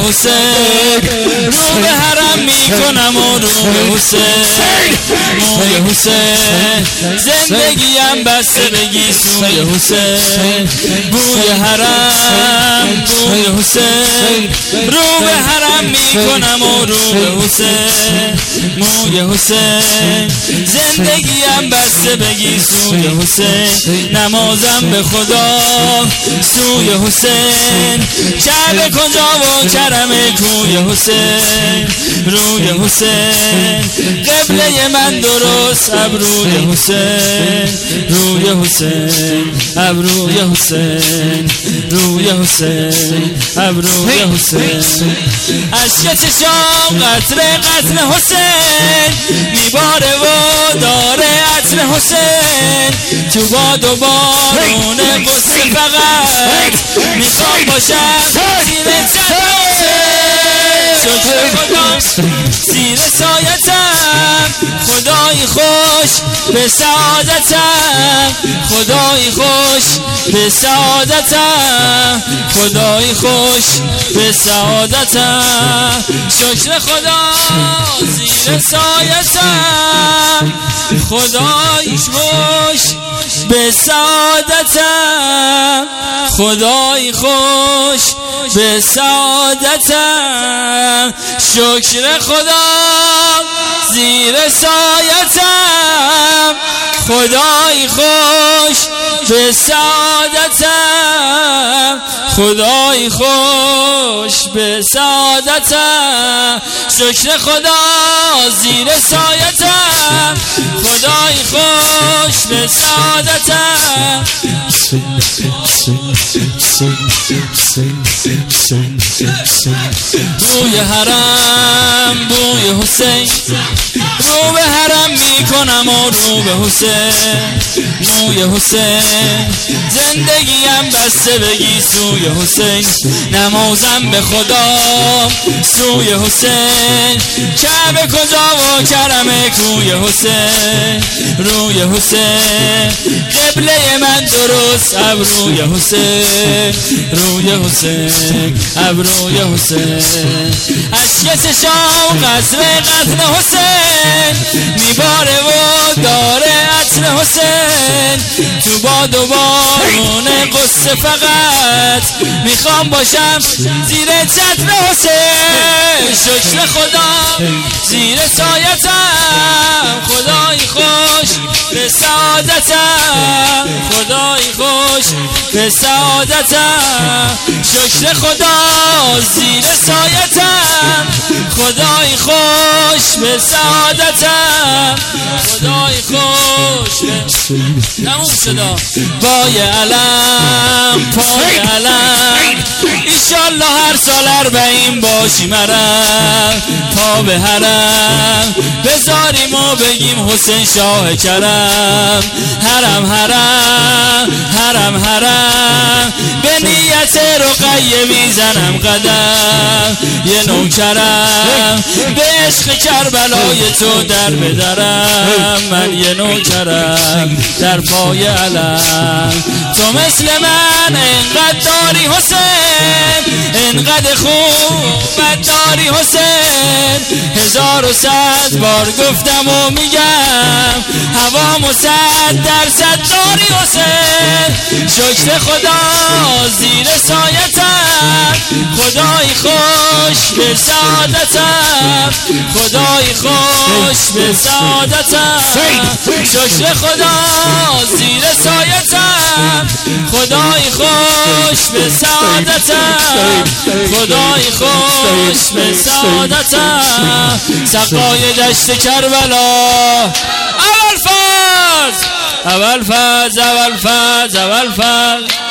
حسین، رو به حرم میکنم و رو به حسین، موی حسین، زندگیم بسته بگی سوی حسین، بوی حرم بوی حسین، رو به حرم میکنم و رو به حسین، موی حسین، زندگیم بسته بگی سوی حسین، نمازم به خدا سوی حسین، کعبه کجا و کرم کوی حسین، روی حسین، قبله من درست ابروی حسین، روی حسین، ابروی حسین، روی حسین، ابروی حسین، اشک چشام قطره قتل حسین، میباره و داره عطر حسین، تو باد و بارون قصه فقط میخوام باشم زیر چتر حسین، شکر خدا زیر سایتم، خدای خوش به سعادتم، خدای خوش به سعادتم، خدای خوش به سعادتم، شکر خدا زیر سایتم، خدای خوش به سعادتم، خدای خوش به سعادتم، شکر خدا زیر سایتم، خدای خوش به سعادتم، خدای خوش به سعادتم، شکر خدا زیر سایتم، خدای خوش به سعادتم، بوی حرم بوی حسین، رو به حرم میکنم و رو به حسین، موی حسین، زندگیم بسته بگی سوی حسین، نمازم به خدا سوی حسین، کعبه کجا و کرم کوی حسین، روی حسین، قبله من درست ابروی حسین، روی حسین، ابروی حسین، اشک چشام قطره قتل حسین، میباره و داره عطر حسین، تو باد و بارون قصه فقط میخوام باشم زیر چتر حسین، شکر خدا زیر سایتم، خدای خوش به سعادتم، خدای خوش به سعادتم، شکر خدا زیر سایتم، خدای خوش به سعادتم، خدای خوش به تموم شدا، بای علم پای علم، ایشالله هر سال 40 باشی مرم، پا به حرم بذاریم و بگیم حسین شاه کرم، حرم حرم حرم حرم، به نیت رقیه میزنم قدم، یه نوکرم به عشق کربلای تو در بدرم، من یه نوکرم در پای علم، تو مثل من انقدر داری حسین، انقدر خوبت داری حسین، 1100 بار گفتم و میگم هوامو 100% داری حسین، شکر خدا زیر سایتم، خدای خوش به سعادتم، خدای خوش به سعادتم، شکر خدا زیر سایتم، خدای خوش به سعادتم، خدای خوش به سعادتم، سقای دشت کربلا، اول فاز اول فاز اول فاز اول فاز.